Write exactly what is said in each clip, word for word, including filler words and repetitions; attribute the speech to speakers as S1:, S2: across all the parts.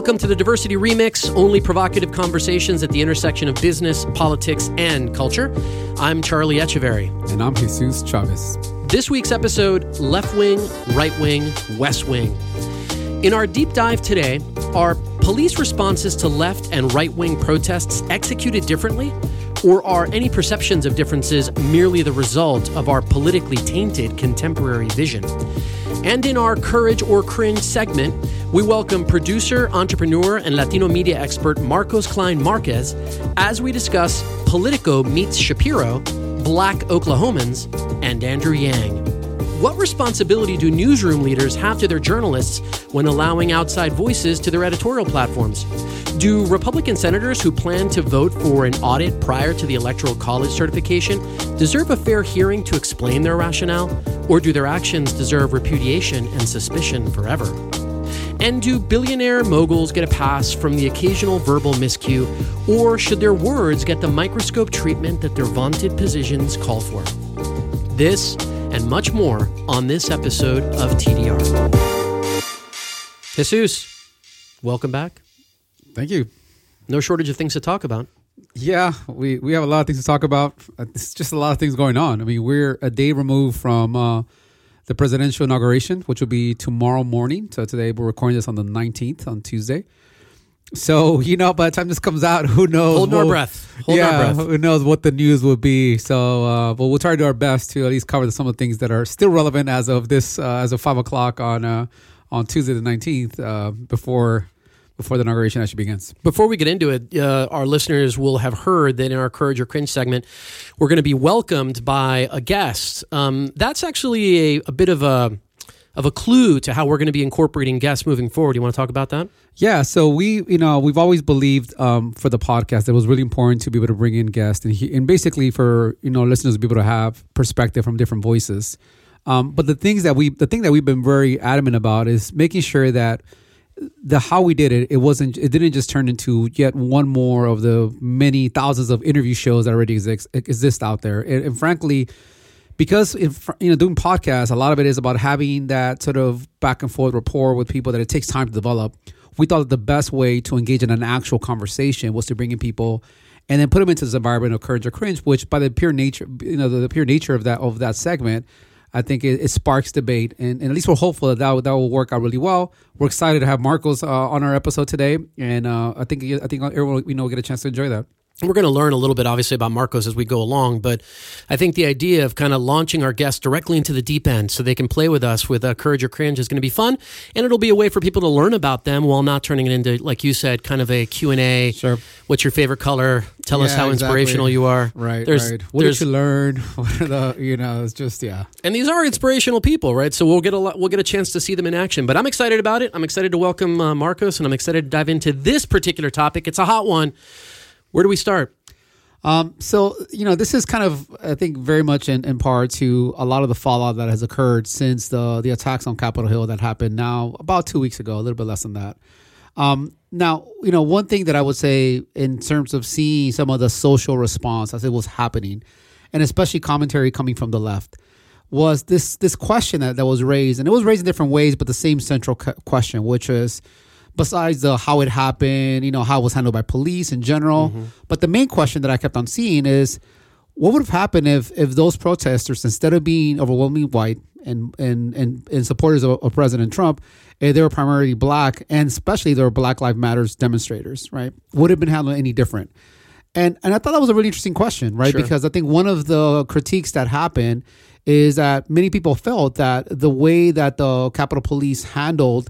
S1: Welcome to the Diversity Remix, only provocative conversations at the intersection of business, politics, and culture. I'm Charlie Echeverry.
S2: And I'm Jesus Chavez.
S1: This week's episode, Left Wing, Right Wing, West Wing. In our deep dive today, are police responses to left and right-wing protests executed differently? Or are any perceptions of differences merely the result of our politically tainted contemporary vision? And in our Courage or Cringe segment, we welcome producer, entrepreneur, and Latino media expert Marcos Klein Marquez as we discuss Politico meets Shapiro, Black Oklahomans, and Andrew Yang. What responsibility do newsroom leaders have to their journalists when allowing outside voices to their editorial platforms? Do Republican senators who plan to vote for an audit prior to the Electoral College certification deserve a fair hearing to explain their rationale? Or do their actions deserve repudiation and suspicion forever? And do billionaire moguls get a pass from the occasional verbal miscue, or should their words get the microscope treatment that their vaunted positions call for? This and much more on this episode of T D R. Jesus, welcome back.
S2: Thank you.
S1: No shortage of things to talk about.
S2: Yeah, we, we have a lot of things to talk about. It's just a lot of things going on. I mean, we're a day removed from uh, the presidential inauguration, which will be tomorrow morning. So today we're recording this on the nineteenth, on Tuesday. So, you know, by the time this comes out, who knows?
S1: Hold
S2: what,
S1: our breath. Hold
S2: yeah,
S1: our breath.
S2: Who knows what the news will be. So, uh, but we'll try to do our best to at least cover some of the things that are still relevant as of this, uh, as of five o'clock on uh, on Tuesday the nineteenth, uh, before before the inauguration actually begins.
S1: Before we get into it, uh, our listeners will have heard that in our Courage or Cringe segment, we're going to be welcomed by a guest. Um, that's actually a, a bit of a of a clue to how we're going to be incorporating guests moving forward. You want to talk about that?
S2: Yeah, so we, you know, we've always believed um, for the podcast that it was really important to be able to bring in guests and, he, and basically for, you know, listeners to be able to have perspective from different voices. Um, but the things that we, the thing that we've been very adamant about is making sure that the how we did it, it wasn't, it didn't just turn into yet one more of the many thousands of interview shows that already exist, exist out there. And, and frankly, because if, you know, doing podcasts, a lot of it is about having that sort of back and forth rapport with people that it takes time to develop. We thought that the best way to engage in an actual conversation was to bring in people and then put them into this environment of Courage or Cringe, which by the pure nature, you know, the, the pure nature of that of that segment, I think it, it sparks debate. And, and at least we're hopeful that, that that will work out really well. We're excited to have Marcos uh, on our episode today, and uh, I think I think everyone we know will get a chance to enjoy that.
S1: We're going to learn a little bit, obviously, about Marcos as we go along, but I think the idea of kind of launching our guests directly into the deep end so they can play with us with uh, Courage or Cringe is going to be fun, and it'll be a way for people to learn about them while not turning it into, like you said, kind of a Q and A.
S2: Sure. What's
S1: your favorite color? Tell
S2: yeah,
S1: us how
S2: exactly.
S1: inspirational you are.
S2: Right,
S1: there's,
S2: right. What
S1: there's,
S2: did you learn? What are the, you know, it's just, yeah.
S1: And these are inspirational people, right? So we'll get a lot, we'll get a chance to see them in action. But I'm excited about it. I'm excited to welcome uh, Marcos, and I'm excited to dive into this particular topic. It's a hot one. Where do we start?
S2: Um, so, you know, this is kind of, I think, very much in, in part to a lot of the fallout that has occurred since the the attacks on Capitol Hill that happened now about two weeks ago, a little bit less than that. Um, now, you know, one thing that I would say in terms of seeing some of the social response as it was happening, and especially commentary coming from the left, was this this question that, that was raised, and it was raised in different ways, but the same central question, which is, besides the how it happened, you know, how it was handled by police in general. Mm-hmm. But the main question that I kept on seeing is, what would have happened if if those protesters, instead of being overwhelmingly white and and and, and supporters of, of President Trump, eh, they were primarily black, and especially they were Black Lives Matter demonstrators, right? Would it have been handled any different? And and I thought that was a really interesting question, right?
S1: Sure.
S2: Because I think one of the critiques that happened is that many people felt that the way that the Capitol Police handled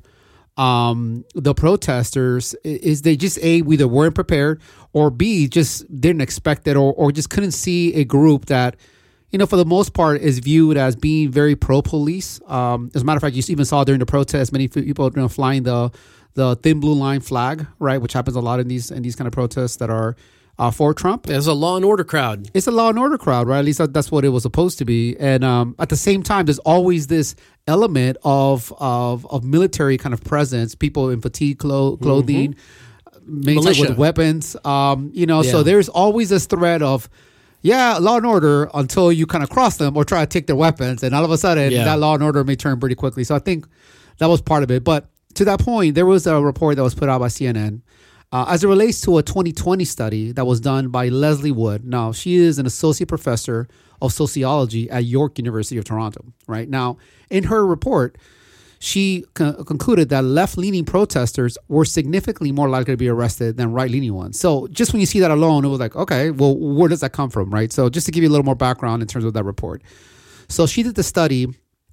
S2: Um, the protesters is they just A, either weren't prepared, or B, just didn't expect it, or, or just couldn't see a group that, you know, for the most part is viewed as being very pro-police. Um, as a matter of fact, you even saw during the protest, many people, you know, flying the the thin blue line flag, right, which happens a lot in these in these kind of protests that are uh, for Trump.
S1: It's a law and order crowd.
S2: It's a law and order crowd, right? At least that's what it was supposed to be. And um, at the same time, there's always this element of of of military kind of presence, people in fatigue clo- clothing, mm-hmm. many times with weapons. Um, you know, yeah. So there's always this threat of, yeah, law and order until you kind of cross them or try to take their weapons, and all of a sudden yeah. that law and order may turn pretty quickly. So I think that was part of it. But to that point, there was a report that was put out by C N N uh, as it relates to a twenty twenty study that was done by Leslie Wood. Now, she is an associate professor of sociology at York University of Toronto. Right now, in her report, she co- concluded that left-leaning protesters were significantly more likely to be arrested than right-leaning ones. So just when you see that alone, it was like, okay, well, where does that come from, right? So just to give you a little more background in terms of that report. So she did the study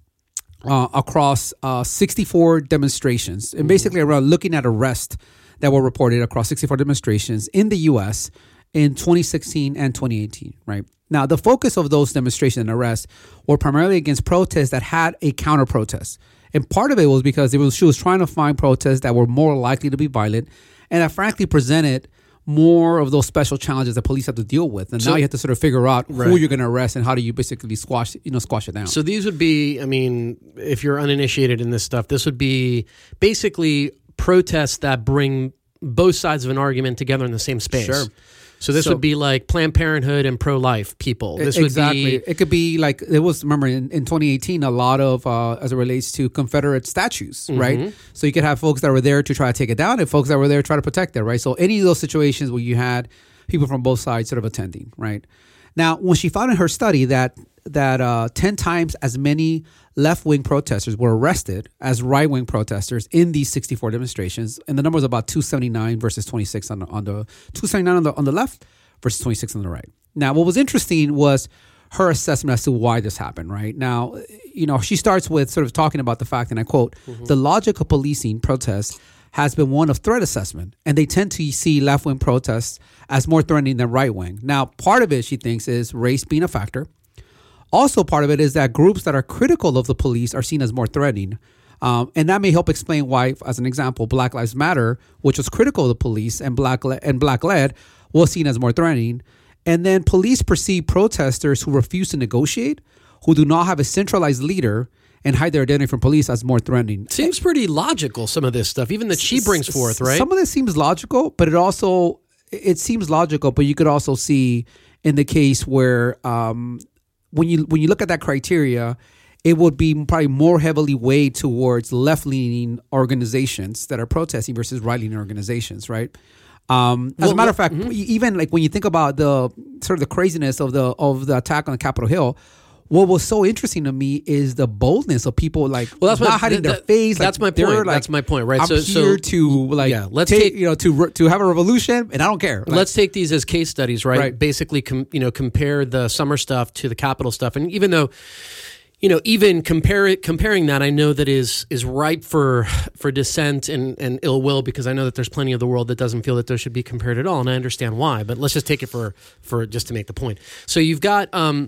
S2: uh, across uh, sixty-four demonstrations, and basically around looking at arrests that were reported across sixty-four demonstrations in the U S in twenty sixteen and twenty eighteen, right? Now, the focus of those demonstrations and arrests were primarily against protests that had a counter-protest. And part of it was because it was she was trying to find protests that were more likely to be violent and that frankly presented more of those special challenges that police have to deal with. And so, now you have to sort of figure out right. who you're going to arrest and how do you basically squash, you know, squash it down.
S1: So these would be, I mean, if you're uninitiated in this stuff, this would be basically protests that bring both sides of an argument together in the same space.
S2: Sure.
S1: So this so, would be like Planned Parenthood and pro-life people. This
S2: exactly.
S1: would be,
S2: it could be like, it was, remember, in, in twenty eighteen, a lot of, uh, as it relates to Confederate statues, mm-hmm. right? So you could have folks that were there to try to take it down and folks that were there to try to protect it, right? So any of those situations where you had people from both sides sort of attending, right? Now, when she found in her study that that uh, ten times as many left-wing protesters were arrested as right-wing protesters in these sixty-four demonstrations, and the number was about two seventy-nine versus twenty-six on the, on the two seventy-nine on the on the left versus twenty-six on the right. Now, what was interesting was her assessment as to why this happened. Right now, you know, she starts with sort of talking about the fact, and I quote, mm-hmm. "The logic of policing protests has been one of threat assessment, and they tend to see left-wing protests as more threatening than right-wing." Now, part of it, she thinks, is race being a factor. Also, part of it is that groups that are critical of the police are seen as more threatening. Um, and that may help explain why, as an example, Black Lives Matter, which was critical of the police and black le- and black-led, was seen as more threatening. And then police perceive protesters who refuse to negotiate, who do not have a centralized leader, and hide their identity from police as more threatening.
S1: Seems pretty logical, some of this stuff, even that she brings forth, right?
S2: Some of this seems logical, but it also, it seems logical, but you could also see in the case where um, when you when you look at that criteria, it would be probably more heavily weighed towards left-leaning organizations that are protesting versus right-leaning organizations, right? Um, as well, a matter of fact, mm-hmm. even like when you think about the sort of the craziness of the of the attack on Capitol Hill, what was so interesting to me is the boldness of people like well, that's not my, hiding th- their face.
S1: That's
S2: like,
S1: my point.
S2: Like,
S1: that's my point, right?
S2: I'm
S1: so,
S2: here
S1: so,
S2: to like
S1: yeah, let's
S2: take,
S1: take
S2: you know to to have a revolution, and I don't care. Like,
S1: let's take these as case studies, right?
S2: right.
S1: Basically, com, you know, compare the summer stuff to the Capitol stuff, and even though. You know, even compare it, comparing that, I know that is is ripe for for dissent and, and ill will because I know that there's plenty of the world that doesn't feel that those should be compared at all, and I understand why. But let's just take it for for just to make the point. So you've got um,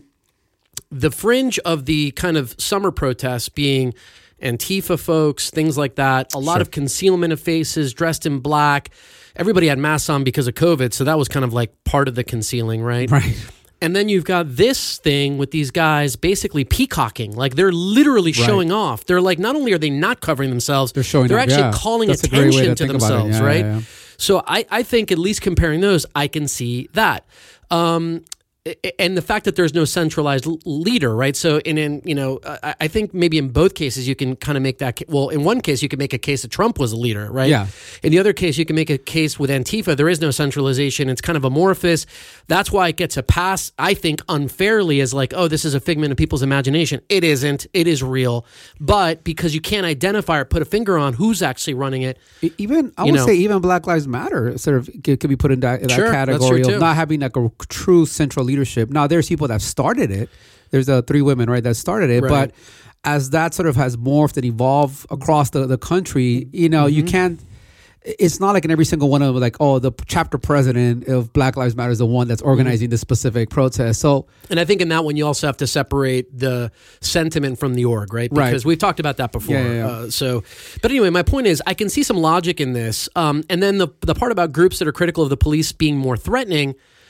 S1: the fringe of the kind of summer protests being Antifa folks, things like that. A lot
S2: sure.
S1: of concealment of faces, dressed in black. Everybody had masks on because of COVID, so that was kind of like part of the concealing, right?
S2: Right.
S1: And then you've got this thing with these guys basically peacocking. Like they're literally right. showing off. They're like, not only are they not covering themselves, they're showing They're up, actually yeah. calling
S2: That's
S1: attention
S2: to,
S1: to themselves,
S2: yeah,
S1: right?
S2: Yeah, yeah.
S1: So I, I think at least comparing those, I can see that. Um, and the fact that there's no centralized leader, right? So in, in you know, I, I think maybe in both cases you can kind of make that, well, in one case you can make a case that Trump was a leader, right?
S2: Yeah.
S1: In the other case, you can make a case with Antifa. There is no centralization. It's kind of amorphous. That's why it gets a pass, I think, unfairly as like, oh, this is a figment of people's imagination. It isn't. It is real. But because you can't identify or put a finger on who's actually running it.
S2: Even, I would know, say even Black Lives Matter sort of could be put in that, that
S1: sure,
S2: category of not having like a true central leadership. Now, there's people that started it. There's the three women, right, that started it. Right. But as that sort of has morphed and evolved across the, the country, you know, mm-hmm. you can't, it's not like in every single one of them, like, oh, the chapter president of Black Lives Matter is the one that's organizing mm-hmm. this specific protest. So,
S1: and I think in that one, you also have to separate the sentiment from the org, right? Because
S2: right.
S1: we've talked about that before.
S2: Yeah, yeah, yeah.
S1: Uh, so, but anyway, my point is, I can see some logic in this. Um, and then the the part about groups that are critical of the police being more threatening.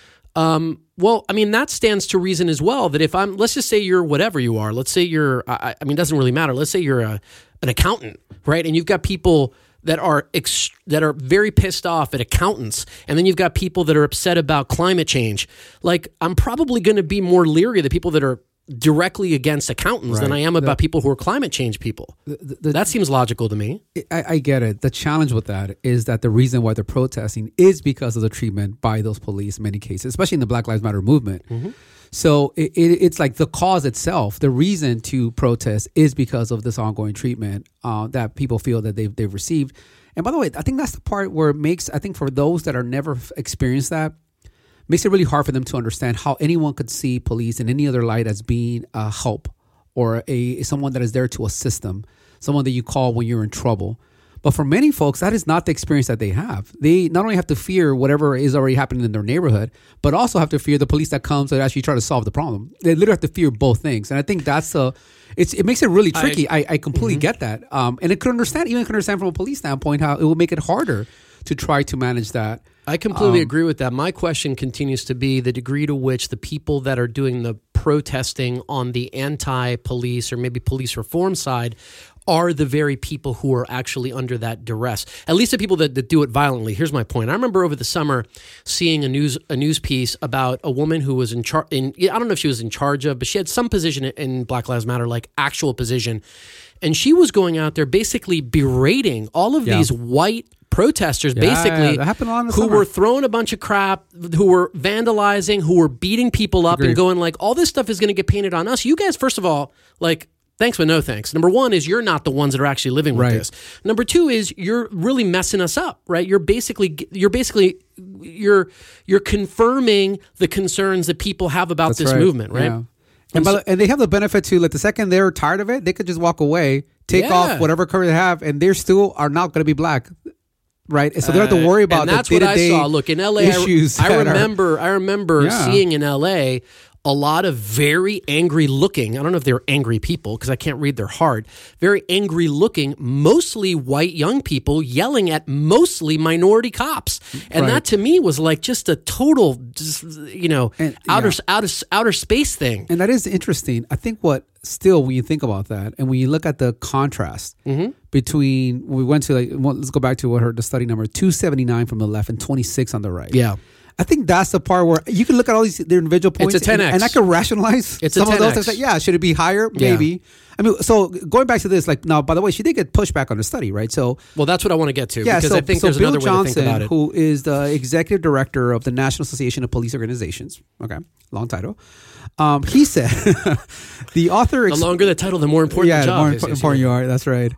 S1: Um, well, I mean, that stands to reason as well that if I'm, let's just say you're whatever you are, let's say you're, I, I mean, it doesn't really matter. Let's say you're a, an accountant, right? And you've got people that are, ex, that are very pissed off at accountants. And then you've got people that are upset about climate change. Like, I'm probably going to be more leery of the people that are directly against accountants
S2: Right.
S1: than I am
S2: The-
S1: about people who are climate change people.
S2: The- the-
S1: That seems logical to me.
S2: I, I get it. The challenge with that is that the reason why they're protesting is because of the treatment by those police in many cases, especially in the Black Lives Matter movement.
S1: Mm-hmm.
S2: So it, it, it's like the cause itself, the reason to protest is because of this ongoing treatment uh, that people feel that they've, they've received. And by the way, I think that's the part where it makes, I think for those that are never f- experienced that, makes it really hard for them to understand how anyone could see police in any other light as being a help or a someone that is there to assist them, someone that you call when you're in trouble. But for many folks, that is not the experience that they have. They not only have to fear whatever is already happening in their neighborhood, but also have to fear the police that comes to actually try to solve the problem. They literally have to fear both things. And I think that's a, it's, it makes it really tricky. I, I, I completely mm-hmm. get that. Um, and it could understand, even could understand from a police standpoint, how it will make it harder to try to manage that.
S1: I completely
S2: Um,
S1: agree with that. My question continues to be the degree to which the people that are doing the protesting on the anti-police or maybe police reform side are the very people who are actually under that duress. At least the people that, that do it violently. Here's my point. I remember over the summer seeing a news a news piece about a woman who was in charge. In I don't know if she was in charge of, but she had some position in Black Lives Matter, like actual position, and she was going out there basically berating all of
S2: Yeah.
S1: these white protesters,
S2: Yeah,
S1: basically,
S2: that happened a lot in the
S1: who
S2: summer.
S1: were throwing a bunch of crap, who were vandalizing, who were beating people up,
S2: Agreed.
S1: and going like, all this stuff is going to get painted on us. You guys, first of all, like. Thanks, but no thanks. Number one is you're not the ones that are actually living with
S2: Right.
S1: this. Number two is you're really messing us up, right? You're basically you're basically you're you're confirming the concerns that people have about
S2: That's
S1: this
S2: right.
S1: movement, right?
S2: Yeah.
S1: And
S2: And, by
S1: so-
S2: the, and they have the benefit too, like the second they're tired of it, they could just walk away, take
S1: Yeah.
S2: off whatever color they have, and they still are not going to be black. Right. So they don't have to worry about
S1: and
S2: the
S1: that's what I
S2: day-to-day
S1: saw. Look, in L A,
S2: issues.
S1: I, I
S2: that are-
S1: remember I remember
S2: Yeah.
S1: seeing in L A a lot of very angry looking, I don't know if they're angry people because I can't read their heart, very angry looking, mostly white young people yelling at mostly minority cops. And
S2: Right.
S1: that to me was like just a total, just, you know,
S2: And-
S1: outer,
S2: yeah.
S1: outer, outer space thing.
S2: And that is interesting. I think what still, when you think about that, and when you look at the contrast
S1: Mm-hmm.
S2: between, we went to like, well, let's go back to what her the study number two seventy-nine from the left and twenty-six on the right.
S1: Yeah.
S2: I think that's the part where you can look at all these their individual points.
S1: It's a ten X.
S2: And, and I can rationalize
S1: It's a
S2: some of those
S1: ten X.
S2: things. Like, yeah, should it be higher?
S1: Yeah.
S2: Maybe. I mean, so going back to this, like, now, by the way, she did get pushback on the study, right? So,
S1: Well, that's what I want to get to
S2: yeah,
S1: because
S2: so,
S1: I think
S2: so
S1: there's
S2: Bill
S1: another way
S2: Johnson,
S1: to think about it.
S2: who is the executive director of the National Association of Police Organizations, okay, long title, um, he said, the author...
S1: The
S2: ex-
S1: longer the title, the more important
S2: yeah,
S1: the job
S2: the more
S1: is.
S2: impo-
S1: is,
S2: important
S1: you
S2: you
S1: know.
S2: are. That's right.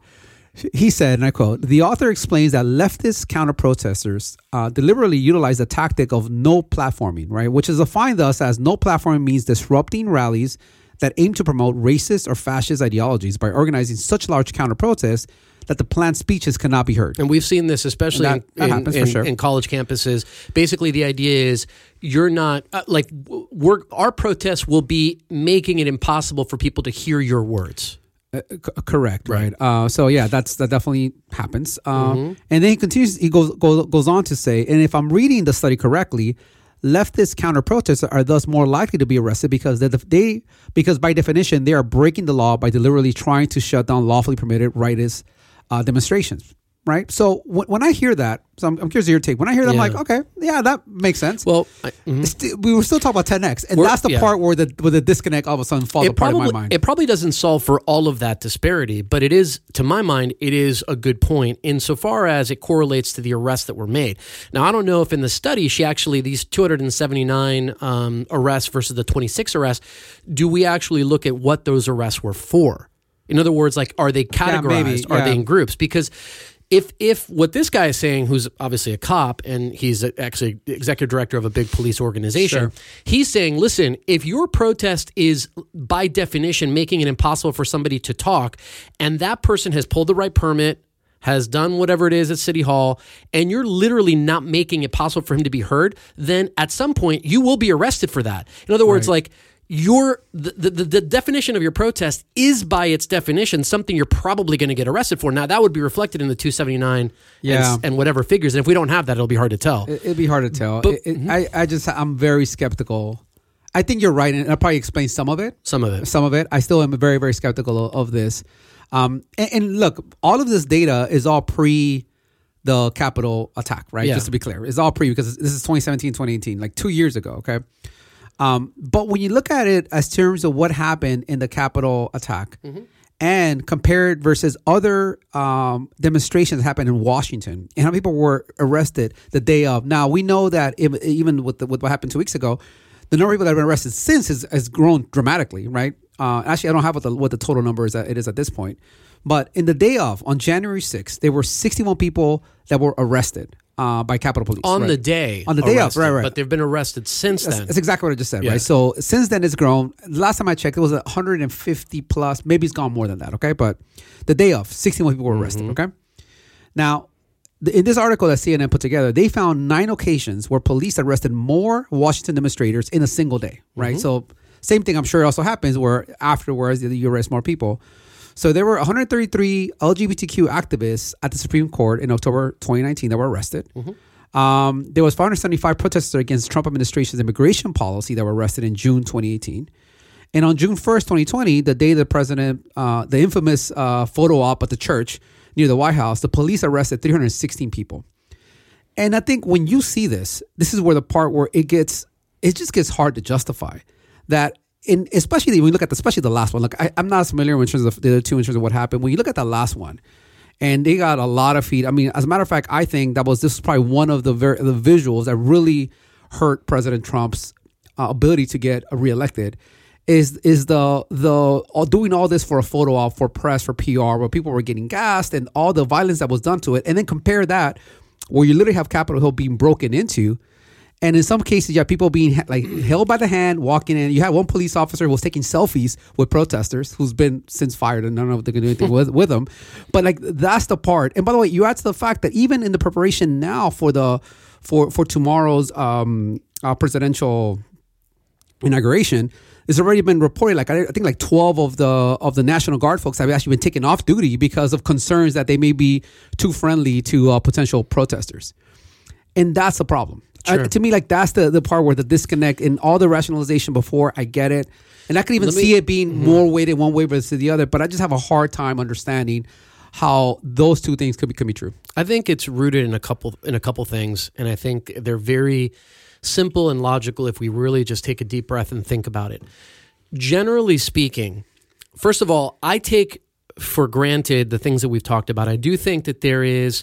S2: He said, and I quote, the author explains that leftist counter-protesters uh, deliberately utilize the tactic of no platforming, right? Which is defined thus as no platforming means disrupting rallies that aim to promote racist or fascist ideologies by organizing such large counter-protests that the planned speeches cannot be heard.
S1: And we've seen this, especially
S2: That-
S1: in,
S2: that
S1: in,
S2: happens for
S1: in-
S2: sure.
S1: in college campuses. Basically, the idea is you're not uh, like we're our protests will be making it impossible for people to hear your words.
S2: Uh, c- correct, right? Uh, so yeah, that's that definitely happens. Um, And then he continues. He goes, goes goes on to say, and if I'm reading the study correctly, leftist counter protesters are thus more likely to be arrested because they they because by definition they are breaking the law by deliberately trying to shut down lawfully permitted rightist uh, demonstrations. Right. So w- when I hear that, so I'm, I'm curious of your take. When I hear that,
S1: Yeah.
S2: I'm like, okay, yeah, that makes sense.
S1: Well, I, mhm.
S2: St- we were still talking about ten X, and
S1: We're-
S2: that's the
S1: yeah.
S2: part where the where the disconnect all of a sudden falls
S1: it
S2: apart
S1: probably
S2: in my mind.
S1: it probably doesn't solve for all of that disparity, but it is, to my mind, it is a good point insofar as it correlates to the arrests that were made. Now, I don't know if in the study she actually these two hundred seventy-nine um, arrests versus the twenty-six arrests, do we actually look at what those arrests were for? In other words, like, are they categorized?
S2: maybe,
S1: Are they
S2: yeah.
S1: in groups? Because if if what this guy is saying, who's obviously a cop and he's actually the executive director of a big police organization,
S2: Sure.
S1: he's saying, listen, if your protest is by definition making it impossible for somebody to talk, and that person has pulled the right permit, has done whatever it is at City Hall, and you're literally not making it possible for him to be heard, then at some point you will be arrested for that. In other words,
S2: Right.
S1: like, your the, the the definition of your protest is by its definition something you're probably going to get arrested for. Now that would be reflected in the two seventy-nine
S2: Yeah.
S1: and, and whatever figures. And if we don't have that, it'll be hard to tell.
S2: It- It'd be hard to tell.
S1: But-
S2: It- it- I, I just, I'm very skeptical. I think you're right, and I'll probably explain some of it.
S1: Some of it.
S2: Some of it. I still am very, very skeptical of, of this. Um, and, and look, all of this data is all pre the Capitol attack, right?
S1: Yeah.
S2: Just to be clear, it's all pre because this is twenty seventeen, twenty eighteen, like two years ago. Okay. Um, but when you look at it as terms of what happened in the Capitol attack mm-hmm. and compare it versus other um, demonstrations that happened in Washington and how people were arrested the day of. Now, we know that if, even with, the, with what happened two weeks ago, the number of people that have been arrested since has, has grown dramatically, right? Uh, actually, I don't have what the, what the total number is at, it is at this point. But in the day of, on January sixth, there were sixty-one people that were arrested uh, by Capitol Police.
S1: On
S2: right?
S1: the day.
S2: On the day
S1: arrested,
S2: of, right, right.
S1: But they've been arrested since
S2: that's,
S1: then.
S2: That's exactly what I just said,
S1: yeah.
S2: right? So since then, it's grown. Last time I checked, it was one hundred fifty plus. Maybe it's gone more than that, okay? But the day of, sixty-one people were arrested, mm-hmm. okay? Now, in this article that C N N put together, they found nine occasions where police arrested more Washington demonstrators in a single day, right? Mm-hmm. So same thing I'm sure also happens where afterwards you arrest more people. So there were one hundred thirty-three L G B T Q activists at the Supreme Court in October twenty nineteen that were arrested. Mm-hmm. Um, there was five hundred seventy-five protesters against Trump administration's immigration policy that were arrested in June twenty eighteen. And on June first, twenty twenty, the day the president, uh, the infamous uh, photo op at the church near the White House, the police arrested three hundred sixteen people. And I think when you see this, this is where the part where it gets, it just gets hard to justify that. In, especially when you look at the, especially the last one. Look, I, I'm not familiar in terms of the other two in terms of what happened. When you look at the last one, and they got a lot of feed. I mean, as a matter of fact, I think that was this was probably one of the ver- the visuals that really hurt President Trump's uh, ability to get reelected. Is is the the uh, doing all this for a photo op, for press, for P R, where people were getting gassed and all the violence that was done to it, and then compare that where you literally have Capitol Hill being broken into. And in some cases, you have people being like held by the hand, walking in. You had one police officer who was taking selfies with protesters, who's been since fired, and I don't know if they're going to do anything with, with them. But like that's the part. And by the way, you add to the fact that even in the preparation now for the for for tomorrow's um, uh, presidential inauguration, it's already been reported. Like I, I think like twelve of the of the National Guard folks have actually been taken off duty because of concerns that they may be too friendly to uh, potential protesters, and that's the problem. Sure. Uh, to me, like that's the, the part where the disconnect in all the rationalization before, I get it. And I could even me, see it being mm-hmm. more weighted one way versus the other. But I just have a hard time understanding how those two things could be, could be true.
S1: I think it's rooted in a couple in a couple things. And I think they're very simple and logical if we really just take a deep breath and think about it. Generally speaking, first of all, I take for granted the things that we've talked about. I do think that there is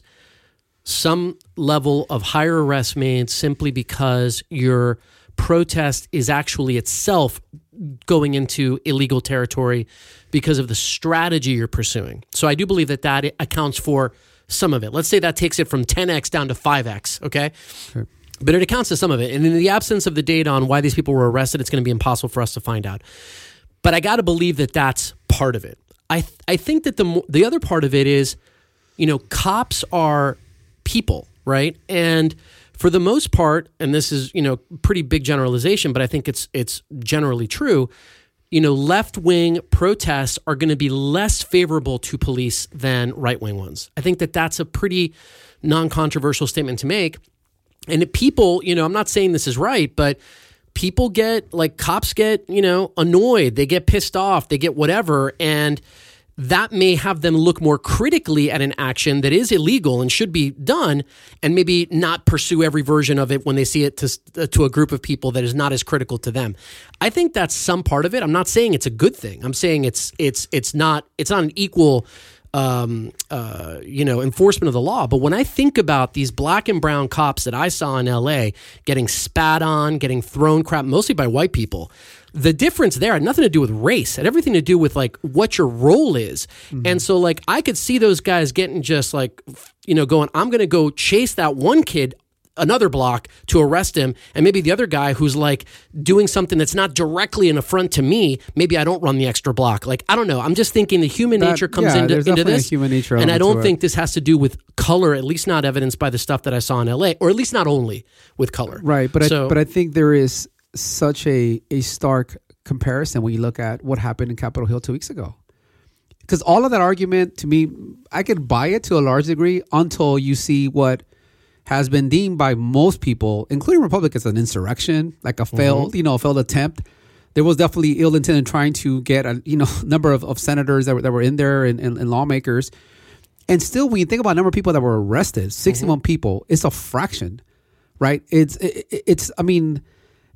S1: some level of higher arrest made simply because your protest is actually itself going into illegal territory because of the strategy you're pursuing. So I do believe that that accounts for some of it. Let's say that takes it from ten x down to five x, okay? Sure. But it accounts to some of it. And in the absence of the data on why these people were arrested, it's going to be impossible for us to find out. But I got to believe that that's part of it. I th- I think that the the other part of it is, you know, cops are people, right? And for the most part, and this is, you know, pretty big generalization, but I think it's it's generally true, you know, left-wing protests are going to be less favorable to police than right-wing ones. I think that that's a pretty non-controversial statement to make. And if people, you know, I'm not saying this is right, but people get, like, cops get, you know, annoyed, they get pissed off, they get whatever, and that may have them look more critically at an action that is illegal and should be done, and maybe not pursue every version of it when they see it to to a group of people that is not as critical to them. I think that's some part of it. I'm not saying it's a good thing. I'm saying it's it's it's not it's not an equal um, uh, you know enforcement of the law. But when I think about these black and brown cops that I saw in L A getting spat on, getting thrown crap, mostly by white people, the difference there had nothing to do with race. It had everything to do with like what your role is. Mm-hmm. And so like I could see those guys getting just like, you know, going, I'm going to go chase that one kid another block to arrest him. And maybe the other guy who's like doing something that's not directly an affront to me, maybe I don't run the extra block. Like, I don't know. I'm just thinking the human that, nature comes
S2: yeah,
S1: into, into this.
S2: Human nature
S1: and I don't think this has to do with color, at least not evidenced by the stuff that I saw in L A, or at least not only with color.
S2: Right. But
S1: so,
S2: I, but I think there is such a, a stark comparison when you look at what happened in Capitol Hill two weeks ago. Because all of that argument, to me, I could buy it to a large degree until you see what has been deemed by most people, including Republicans, an insurrection, like a failed, mm-hmm. you know, a failed attempt. There was definitely ill intent in trying to get a you know number of, of senators that were, that were in there and, and, and lawmakers. And still, when you think about the number of people that were arrested, sixty-one mm-hmm. people, it's a fraction, right? It's it, it's I mean,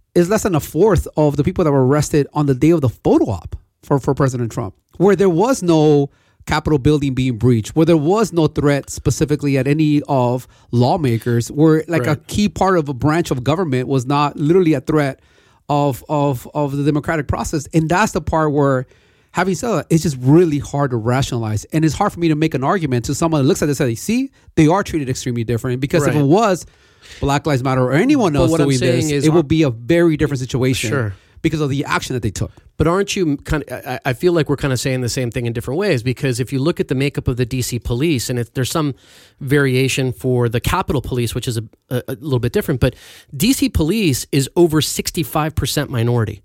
S2: is less than a fourth of the people that were arrested on the day of the photo op for, for President Trump, where there was no Capitol building being breached, where there was no threat specifically at any of lawmakers, where like right. a key part of a branch of government was not literally a threat of of of the democratic process. And that's the part where, having said that, it's just really hard to rationalize. And it's hard for me to make an argument to someone that looks at this and says, see, they are treated extremely different. Because right. if it was Black Lives Matter or anyone else doing this, is, it would be a very different situation. Sure. Because of the action that they took.
S1: But aren't you kind of, I, I feel like we're kind of saying the same thing in different ways, because if you look at the makeup of the D C police, and if there's some variation for the Capitol Police, which is a, a, a little bit different, but D C police is over sixty-five percent minority.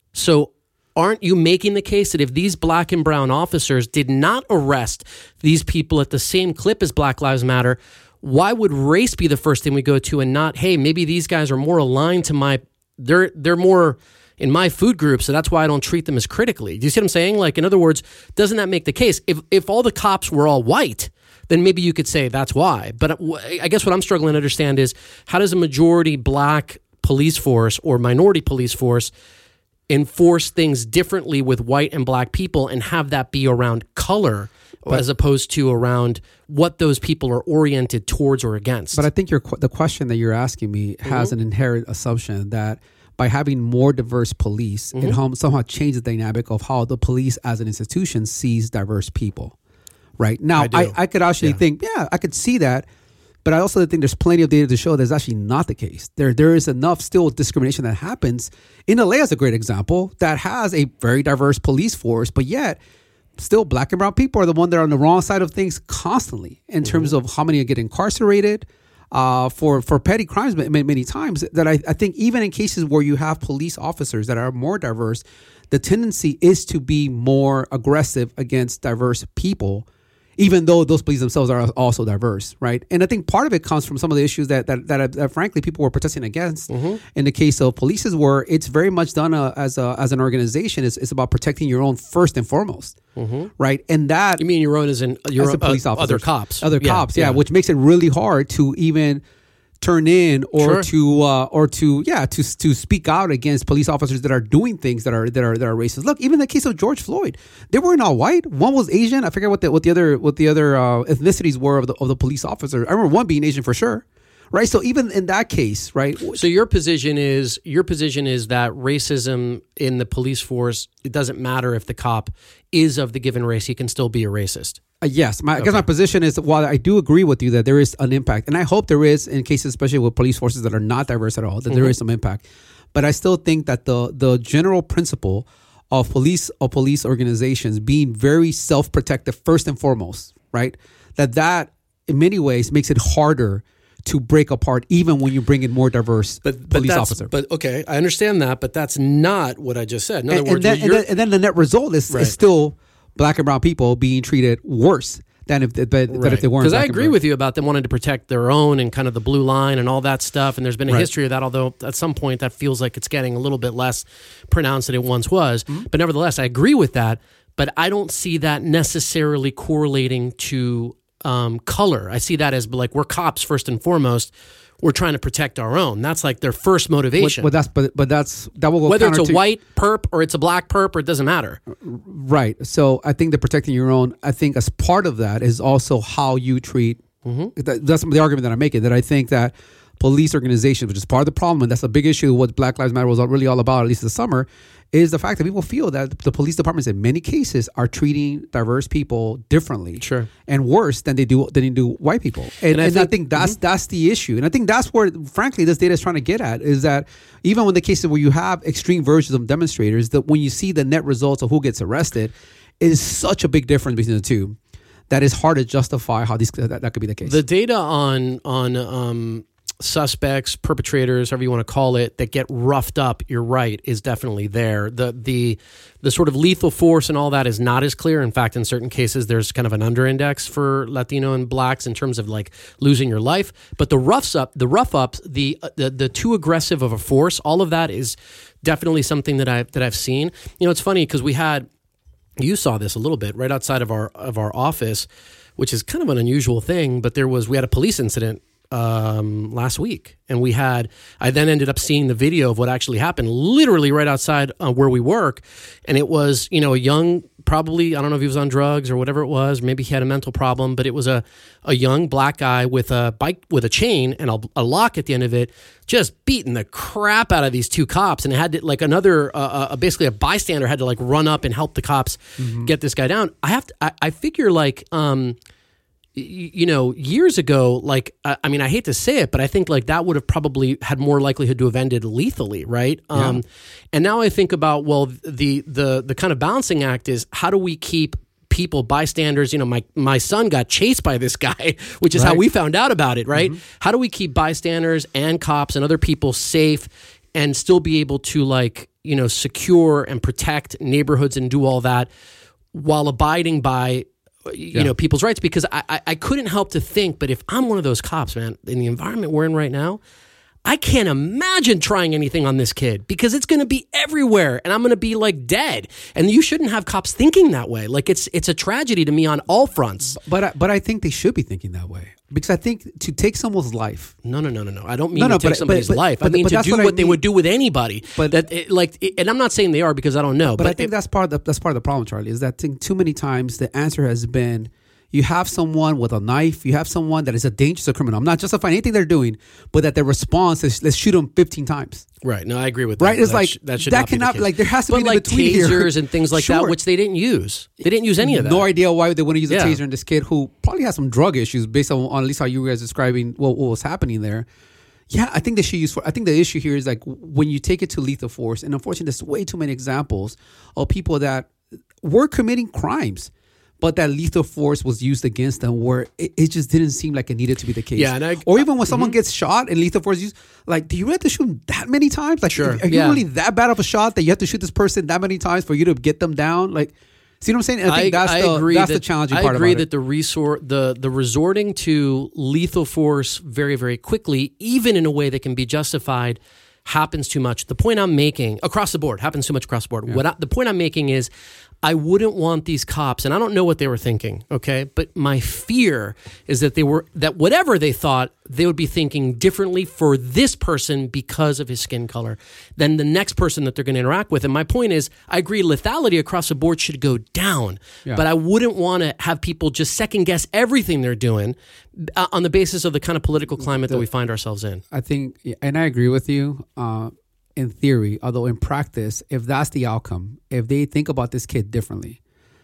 S1: So aren't you making the case that if these black and brown officers did not arrest these people at the same clip as Black Lives Matter, why would race be the first thing we go to and not, hey, maybe these guys are more aligned to my, they're they're more in my food group, so that's why I don't treat them as critically. Do you see what I'm saying? Like, in other words, doesn't that make the case? If if all the cops were all white, then maybe you could say that's why. But I guess what I'm struggling to understand is, how does a majority black police force or minority police force enforce things differently with white and black people and have that be around color but, as opposed to around what those people are oriented towards or against?
S2: But I think your the question that you're asking me has mm-hmm. an inherent assumption that by having more diverse police, mm-hmm. it somehow changes the dynamic of how the police as an institution sees diverse people. Right now, I, I, I could actually yeah. think, yeah, I could see that. But I also think there's plenty of data to show that's actually not the case. There, there is enough still discrimination that happens. In L A is a great example that has a very diverse police force, but yet still black and brown people are the one that are on the wrong side of things constantly in mm-hmm. terms of how many get incarcerated uh, for, for petty crimes many, many times. That I, I think even in cases where you have police officers that are more diverse, the tendency is to be more aggressive against diverse people, even though those police themselves are also diverse, right? And I think part of it comes from some of the issues that that, that, that frankly, people were protesting against mm-hmm. in the case of police, where it's very much done uh, as a as an organization. It's, it's about protecting your own first and foremost, mm-hmm. right? And that...
S1: You mean your own as in your
S2: as
S1: own,
S2: police
S1: uh,
S2: officers,
S1: other cops.
S2: Other yeah, cops, yeah, yeah, which makes it really hard to even turn in or sure. to uh, or to yeah to to speak out against police officers that are doing things that are that are that are racist. Look, even in the case of George Floyd, they were not white. One was Asian. I forget what the what the other what the other uh, ethnicities were of the of the police officer. I remember one being Asian for sure. Right. So even in that case, right.
S1: So your position is your position is that racism in the police force, it doesn't matter if the cop is of the given race, he can still be a racist.
S2: Uh, yes, my, okay. I guess my position is, while I do agree with you that there is an impact, and I hope there is in cases, especially with police forces that are not diverse at all, that mm-hmm. there is some impact. But I still think that the the general principle of police of police organizations being very self-protective first and foremost, right? That that in many ways makes it harder to break apart, even when you bring in more diverse
S1: but, but
S2: police officers.
S1: But okay, I understand that, but that's not what I just said. In other
S2: and,
S1: words,
S2: and, then, and, then, and then the net result is, right. is still black and brown people being treated worse than if, but, right. than if they weren't.
S1: Because I agree with you about them wanting to protect their own and kind of the blue line and all that stuff. And there's been a right. history of that, although at some point that feels like it's getting a little bit less pronounced than it once was. Mm-hmm. But nevertheless, I agree with that. But I don't see that necessarily correlating to um, color. I see that as like, we're cops first and foremost. We're trying to protect our own. That's like their first motivation.
S2: Well, that's but but that's that will go
S1: whether it's a
S2: to,
S1: white perp or it's a black perp, or it doesn't matter.
S2: Right. So I think that protecting your own, I think as part of that is also how you treat. Mm-hmm. That, that's the argument that I'm making. That I think that police organizations, which is part of the problem, and that's a big issue. What Black Lives Matter was really all about, at least this summer, is the fact that people feel that the police departments in many cases are treating diverse people differently,
S1: sure,
S2: and worse than they do than they do white people. And, and, I, and think, I think that's mm-hmm. that's the issue. And I think that's where, frankly, this data is trying to get at, is that even when the cases where you have extreme versions of demonstrators, that when you see the net results of who gets arrested, it is such a big difference between the two that is hard to justify how these that, that could be the case.
S1: The data on on um, suspects, perpetrators, however you want to call it, that get roughed up, you're right, is definitely there. The the the sort of lethal force and all that is not as clear. In fact, in certain cases, there's kind of an underindex for Latino and blacks in terms of like losing your life. But the roughs up, the rough ups, the the the too aggressive of a force, all of that is definitely something that I that I've seen. You know, it's funny because we had, you saw this a little bit right outside of our of our office, which is kind of an unusual thing. But there was we had a police incident um, last week. And we had, I then ended up seeing the video of what actually happened literally right outside uh, where we work. And it was, you know, a young, probably, I don't know if he was on drugs or whatever it was, maybe he had a mental problem, but it was a, a young black guy with a bike, with a chain and a, a lock at the end of it, just beating the crap out of these two cops. And it had to, like another, uh, uh, basically a bystander had to like run up and help the cops mm-hmm. get this guy down. I have to, I, I figure like, um, you know, years ago, like, I mean, I hate to say it, but I think like that would have probably had more likelihood to have ended lethally, right? Yeah. Um, and now I think about, well, the the the kind of balancing act is how do we keep people, bystanders, you know, my, my son got chased by this guy, which is right. how we found out about it, right? Mm-hmm. How do we keep bystanders and cops and other people safe and still be able to like, you know, secure and protect neighborhoods and do all that while abiding by you yeah. know, people's rights? Because I, I, I couldn't help to think, but if I'm one of those cops, man, in the environment we're in right now, I can't imagine trying anything on this kid because it's going to be everywhere and I'm going to be like dead. And you shouldn't have cops thinking that way. Like it's it's a tragedy to me on all fronts.
S2: But I, but I think they should be thinking that way because I think to take someone's life.
S1: No, no, no, no, no. I don't mean
S2: no, no,
S1: to take
S2: but,
S1: somebody's
S2: but, but,
S1: life.
S2: But,
S1: I mean
S2: but
S1: to do what,
S2: what
S1: they
S2: mean.
S1: would do with anybody.
S2: But
S1: that it, like, it, and I'm not saying they are because I don't know.
S2: But,
S1: but
S2: I think
S1: it,
S2: that's part of the, that's part of the problem, Charlie. Is that I think too many times the answer has been. You have someone with a knife. You have someone that is a dangerous criminal. I'm not justifying anything they're doing, but that their response is let's shoot them fifteen times.
S1: Right. No, I agree with that.
S2: Right. It's
S1: that
S2: like
S1: sh- that should
S2: that
S1: not
S2: cannot
S1: be the case.
S2: like there has to
S1: but
S2: be
S1: like
S2: between
S1: tasers
S2: here.
S1: and things like
S2: sure.
S1: that, which they didn't use. They didn't use any of that.
S2: No idea why they want to use
S1: yeah.
S2: a taser in this kid who probably has some drug issues based on, on at least how you guys describing what, what was happening there. Yeah, I think they should use. For, I think the issue here is like when you take it to lethal force, and unfortunately, there's way too many examples of people that were committing crimes. But that lethal force was used against them where it, it just didn't seem like it needed to be the case.
S1: Yeah, and I,
S2: or even when someone
S1: mm-hmm.
S2: gets shot and lethal force is used, like, do you have to shoot them that many times? Like,
S1: sure.
S2: are you
S1: yeah.
S2: really that bad of a shot that you have to shoot this person that many times for you to get them down? Like, see what I'm saying? I think
S1: I,
S2: that's,
S1: I
S2: the,
S1: agree
S2: that's
S1: that,
S2: the challenging
S1: I
S2: part
S1: agree
S2: about
S1: that
S2: it.
S1: the, resort, the, the resorting to lethal force very, very quickly, even in a way that can be justified, happens too much. The point I'm making, across the board, happens too much across the board. Yeah. What I, the point I'm making is I wouldn't want these cops, and I don't know what they were thinking, okay? But my fear is that they were, that whatever they thought, they would be thinking differently for this person because of his skin color than the next person that they're going to interact with. And my point is, I agree lethality across the board should go down, yeah. but I wouldn't want to have people just second guess everything they're doing uh, on the basis of the kind of political climate the, that we find ourselves in.
S2: I think, and I agree with you, uh, in theory, although in practice, if that's the outcome, if they think about this kid differently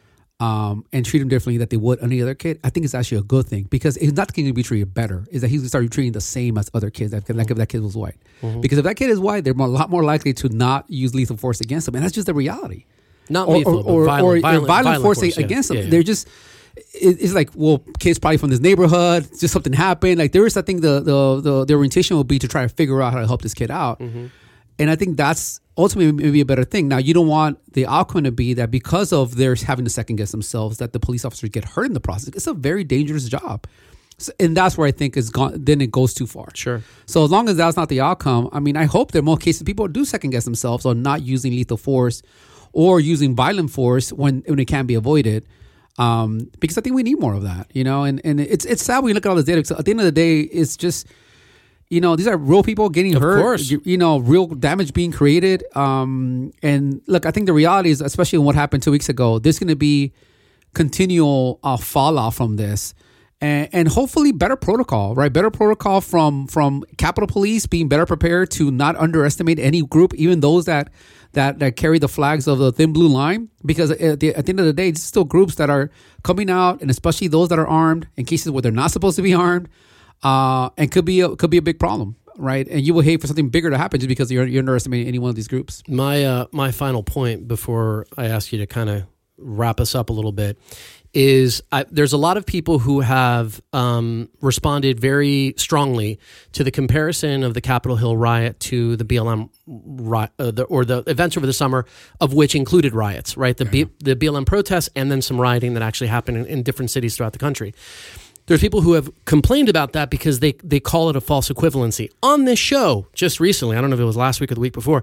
S2: um, and treat him differently that they would any other kid, I think it's actually a good thing because it's not going to be treated better. Is that he's going to start treating the same as other kids, like, mm-hmm. like if that kid was white. Mm-hmm. Because if that kid is white, they're more, a lot more likely to not use lethal force against them, and that's just the reality.
S1: Not
S2: or,
S1: lethal,
S2: or,
S1: but
S2: or,
S1: violent,
S2: or
S1: violent,
S2: violent,
S1: violent
S2: force,
S1: force
S2: against
S1: yeah.
S2: them.
S1: Yeah, yeah.
S2: They're just. It's like, well, kids probably from this neighborhood, just something happened. Like there is, I think the the the, the orientation will be to try to figure out how to help this kid out. Mm-hmm. And I think that's ultimately maybe a better thing. Now, you don't want the outcome to be that because of their having to second guess themselves, that the police officers get hurt in the process. It's a very dangerous job. So, and that's where I think it's gone. Then it goes too far.
S1: Sure.
S2: So as long as that's not the outcome, I mean, I hope there are more cases people do second guess themselves on not using lethal force or using violent force when, when it can be avoided. Um, because I think we need more of that, you know, and, and it's, it's sad when you look at all this data. So at the end of the day, it's just, you know, these are real people getting
S1: of
S2: hurt,
S1: course.
S2: You, you know, real damage being created. Um, and look, I think the reality is, especially in what happened two weeks ago, there's going to be continual uh, fallout from this. And, and hopefully better protocol, right? Better protocol from from Capitol Police being better prepared to not underestimate any group, even those that that, that carry the flags of the thin blue line. Because at the, at the end of the day, it's still groups that are coming out, and especially those that are armed in cases where they're not supposed to be armed, uh, and could be a, could be a big problem, right? And you will hate for something bigger to happen just because you're, you're underestimating any one of these groups.
S1: My uh, my final point before I ask you to kind of wrap us up a little bit is I, there's a lot of people who have um, responded very strongly to the comparison of the Capitol Hill riot to the B L M riot, uh, the, or the events over the summer, of which included riots, right? The, yeah. B, the B L M protests and then some rioting that actually happened in, in different cities throughout the country. There's people who have complained about that because they, they call it a false equivalency. On this show, just recently, I don't know if it was last week or the week before,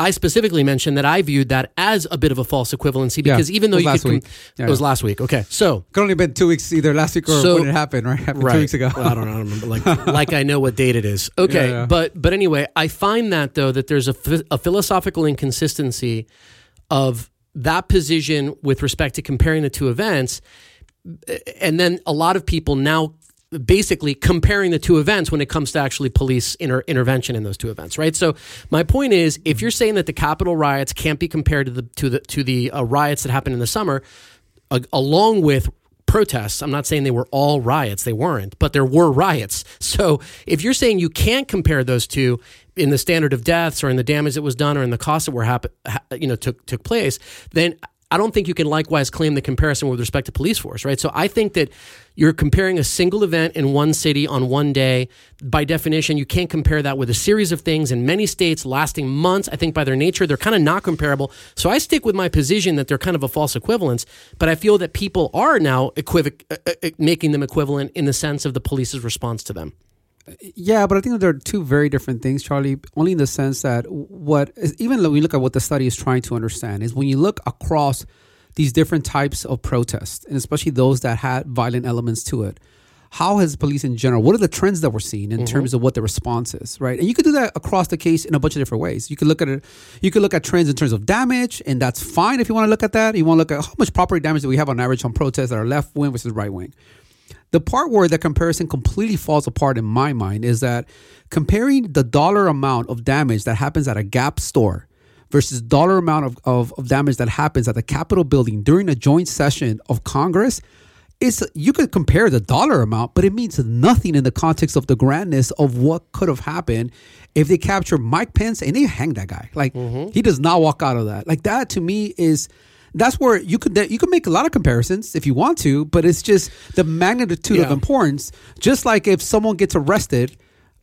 S1: I specifically mentioned that I viewed that as a bit of a false equivalency because
S2: Yeah,
S1: even though
S2: it
S1: you
S2: was
S1: could,
S2: last
S1: com-
S2: week. Yeah,
S1: it was
S2: yeah.
S1: last week. Okay, so
S2: Could only been two weeks, either last week or
S1: So-
S2: when it happened, right? Happened
S1: right.
S2: two weeks ago.
S1: Well, I don't know. I don't remember. Like, like I know what date it is. Okay,
S2: Yeah, yeah.
S1: but but anyway, I find that though that there's a, ph- a philosophical inconsistency of that position with respect to comparing the two events, and then a lot of people now basically comparing the two events when it comes to actually police inter- intervention in those two events, right? So my point is, if you're saying that the Capitol riots can't be compared to the to the to the uh, riots that happened in the summer, uh, along with protests. I'm not saying they were all riots. They weren't, but there were riots. So if you're saying you can't compare those two in the standard of deaths or in the damage that was done or in the costs that were happen, you know, took took place, then I don't think you can likewise claim the comparison with respect to police force, right? So I think that you're comparing a single event in one city on one day. By definition, you can't compare that with a series of things in many states lasting months. I think by their nature, they're kind of not comparable. So I stick with my position that they're kind of a false equivalence, but I feel that people are now equivoc- uh, uh, making them equivalent in the sense of the police's response to them.
S2: Yeah, but I think that they're two very different things, Charlie, only in the sense that what, even when we look at what the study is trying to understand, is when you look across these different types of protests, and especially those that had violent elements to it, how has police in general, what are the trends that we're seeing in mm-hmm. terms of what the response is, right? And you could do that across the case in a bunch of different ways. You could look at it, you could look at trends in terms of damage, and that's fine if you want to look at that. You want to look at how much property damage do we have on average on protests that are left wing versus right wing. The part where the comparison completely falls apart in my mind is that comparing the dollar amount of damage that happens at a Gap store versus dollar amount of, of, of damage that happens at the Capitol building during a joint session of Congress, is you could compare the dollar amount, but it means nothing in the context of the grandness of what could have happened if they capture Mike Pence and they hang that guy. Like mm-hmm. he does not walk out of that. Like that to me is... That's where you could you could make a lot of comparisons if you want to, but it's just the magnitude yeah. of importance. Just like if someone gets arrested,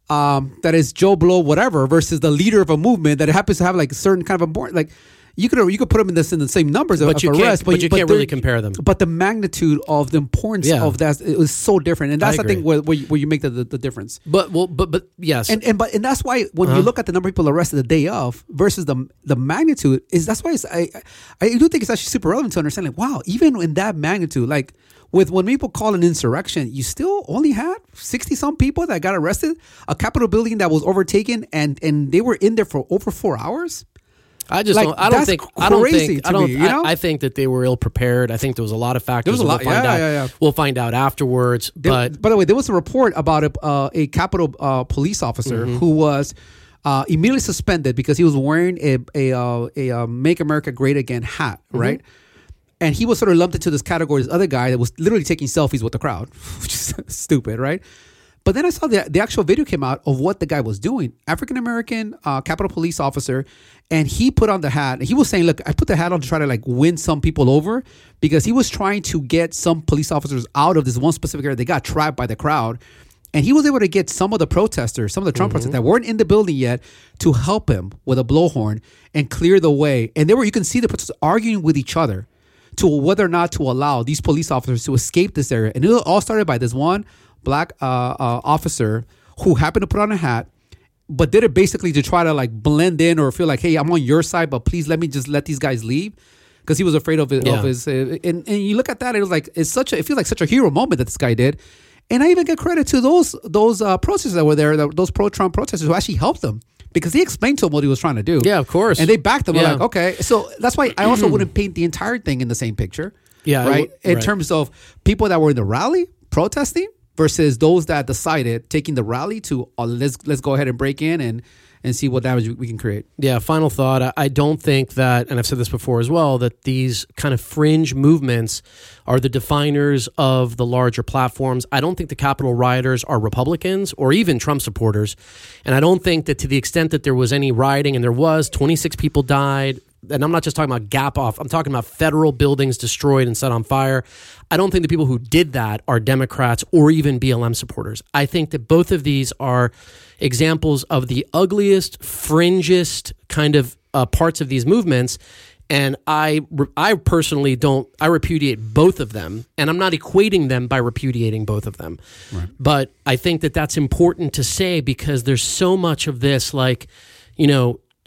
S2: um, that is Joe Blow, whatever, versus the leader of a movement that happens to have like a certain kind of important, like you could you could put them in this in the same numbers
S1: but
S2: of,
S1: you
S2: of arrest,
S1: but, but you can't really compare them.
S2: But the magnitude of the importance yeah. of that is so different, and that's I, I think where where you, where you make the, the, the difference.
S1: But well, but but yes,
S2: and and but and that's why when uh-huh. you look at the number of people arrested the day of versus the the magnitude is that's why it's, I I do think it's actually super relevant to understand. Like wow, even in that magnitude, like with when people call an insurrection, you still only had sixty some people that got arrested. A Capitol building that was overtaken, and and they were in there for over four hours.
S1: I just
S2: like,
S1: don't, I don't think I don't think I don't
S2: me, you know?
S1: I, I think that they were ill prepared. I think there was a lot of factors.
S2: There was a lot.
S1: We'll find
S2: yeah,
S1: out,
S2: yeah, yeah.
S1: We'll find out afterwards.
S2: There,
S1: but
S2: by the way, there was a report about a, uh, a Capitol uh, police officer mm-hmm. who was uh, immediately suspended because he was wearing a a, uh, a uh, "Make America Great Again" hat, mm-hmm. right? And he was sort of lumped into this category. This other guy that was literally taking selfies with the crowd, which is stupid, right? But then I saw the the actual video came out of what the guy was doing. African American uh, Capitol Police officer, and he put on the hat. He was saying, "Look, I put the hat on to try to like win some people over because he was trying to get some police officers out of this one specific area. They got trapped by the crowd, and he was able to get some of the protesters, some of the Trump mm-hmm. protesters that weren't in the building yet, to help him with a blowhorn and clear the way. And they were, you can see the protesters arguing with each other to whether or not to allow these police officers to escape this area. And it all started by this one black uh, uh, officer who happened to put on a hat, but did it basically to try to like blend in or feel like, hey, I'm on your side, but please let me just let these guys leave, because he was afraid of, it, yeah. of his. Uh, and, and you look at that, it was like it's such a. It feels like such a hero moment that this guy did, and I even get credit to those those uh, protesters that were there, those pro-Trump protesters who actually helped them. Because he explained to them what he was trying to do.
S1: Yeah, of course.
S2: And they backed him.
S1: Yeah.
S2: Like, okay. So that's why I also wouldn't paint the entire thing in the same picture.
S1: Yeah.
S2: Right?
S1: W-
S2: in
S1: right.
S2: terms of people that were in the rally protesting versus those that decided taking the rally to uh, let's let's go ahead and break in and and see what damage we can create.
S1: Yeah, final thought. I, I don't think that, and I've said this before as well, that these kind of fringe movements are the definers of the larger platforms. I don't think the Capitol rioters are Republicans or even Trump supporters. And I don't think that to the extent that there was any rioting, and there was, twenty-six people died, and I'm not just talking about Gap off, I'm talking about federal buildings destroyed and set on fire. I don't think the people who did that are Democrats or even B L M supporters. I think that both of these are examples of the ugliest, fringest kind of uh, parts of these movements. And I, I personally don't, I repudiate both of them. And I'm not equating them by repudiating both of them. Right. But I think that that's important to say because there's so much of this, like, you know,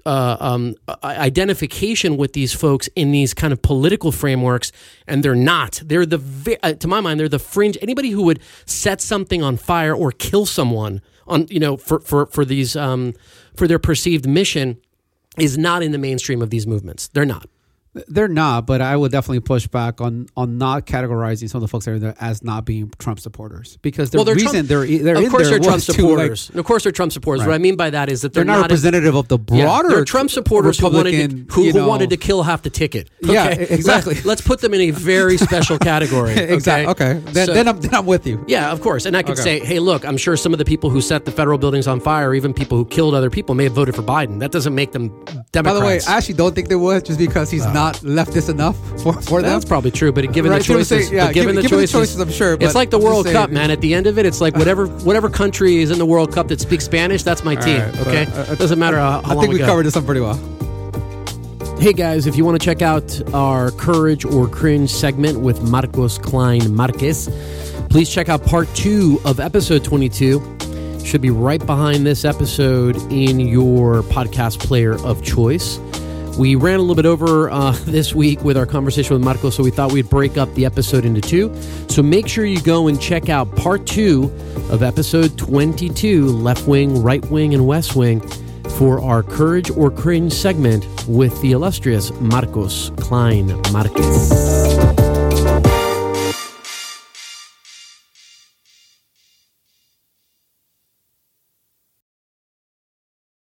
S1: uh, um, identification with these folks in these kind of political frameworks, and they're not. They're the, uh, to my mind, they're the fringe. Anybody who would set something on fire or kill someone on, you know, for for for these um, for their perceived mission is not in the mainstream of these movements. They're not.
S2: They're not, but I would definitely push back on on not categorizing some of the folks that are there as not being Trump supporters, because the
S1: well, they're
S2: reason
S1: Trump,
S2: they're they're
S1: of
S2: in
S1: course
S2: there
S1: they're Trump
S2: was
S1: supporters.
S2: To, like,
S1: of course they're Trump supporters.
S2: Right.
S1: What I mean by that is that they're,
S2: they're not,
S1: not
S2: representative as, of the broader.
S1: Yeah, they're Trump supporters who wanted to, who,
S2: you know,
S1: who wanted to kill half the ticket. Okay?
S2: Yeah, exactly.
S1: Let, let's put them in a very special category. Okay,
S2: exactly. Okay, then,
S1: so,
S2: then I'm then I'm with you.
S1: Yeah, of course. And I could
S2: okay.
S1: say, hey, look, I'm sure some of the people who set the federal buildings on fire, even people who killed other people, may have voted for Biden. That doesn't make them Democrats.
S2: By the way, I actually don't think they would, just because he's uh, not leftist enough for, for them.
S1: That's probably true, but given
S2: right,
S1: the choices,
S2: say, yeah,
S1: but given,
S2: given,
S1: the,
S2: given
S1: choices,
S2: the choices, I'm sure.
S1: It's like the World
S2: saying,
S1: Cup, man. At the end of it, it's like whatever whatever country is in the World Cup that speaks Spanish, that's my team.
S2: Right,
S1: okay,
S2: but, uh,
S1: doesn't matter how, how
S2: I
S1: long
S2: think we
S1: ago.
S2: covered this one pretty well.
S1: Hey guys, if you want to check out our Courage or Cringe segment with Marcos Klein Marquez, please check out part two of episode twenty-two. Should be right behind this episode in your podcast player of choice. We ran a little bit over uh, this week with our conversation with Marcos, so we thought we'd break up the episode into two. So make sure you go and check out part two of episode twenty-two, Left Wing, Right Wing, and West Wing, for our Courage or Cringe segment with the illustrious Marcos Klein Marquez.